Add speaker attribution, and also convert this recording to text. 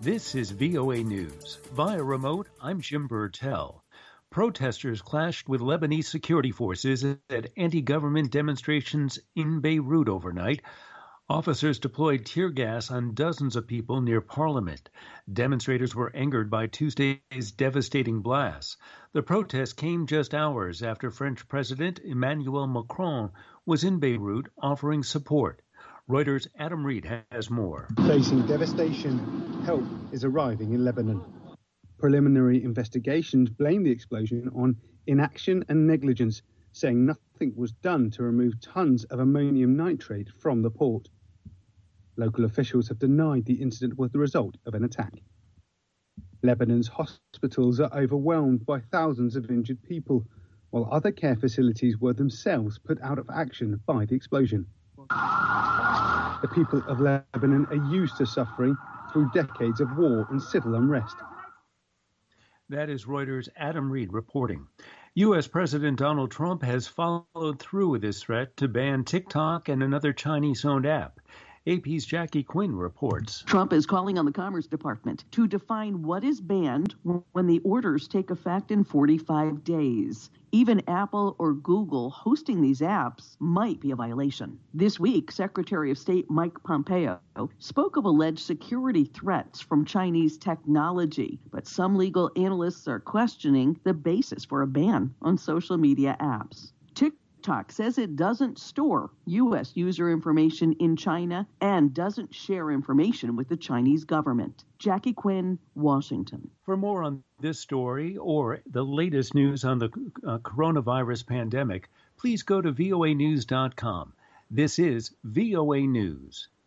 Speaker 1: This is VOA News. Via remote, I'm Jim Burtell. Protesters clashed with Lebanese security forces at anti-government demonstrations in Beirut overnight. Officers deployed tear gas on dozens of people near Parliament. Demonstrators were angered by Tuesday's devastating blasts. The protest came just hours after French President Emmanuel Macron was in Beirut offering support. Reuters' Adam Reed has more.
Speaker 2: Facing devastation, help is arriving in Lebanon. Preliminary investigations blame the explosion on inaction and negligence, saying nothing was done to remove tons of ammonium nitrate from the port. Local officials have denied the incident was the result of an attack. Lebanon's hospitals are overwhelmed by thousands of injured people, while other care facilities were themselves put out of action by the explosion. The people of Lebanon are used to suffering through decades of war and civil unrest.
Speaker 1: That is Reuters' Adam Reed reporting. U.S. President Donald Trump has followed through with his threat to ban TikTok and another Chinese-owned app. AP's Jackie Quinn reports.
Speaker 3: Trump is calling on the Commerce Department to define what is banned when the orders take effect in 45 days. Even Apple or Google hosting these apps might be a violation. This week, Secretary of State Mike Pompeo spoke of alleged security threats from Chinese technology, but some legal analysts are questioning the basis for a ban on social media apps. TikTok says it doesn't store U.S. user information in China and doesn't share information with the Chinese government. Jackie Quinn, Washington.
Speaker 1: For more on this story or the latest news on the coronavirus pandemic, please go to voanews.com. This is VOA News.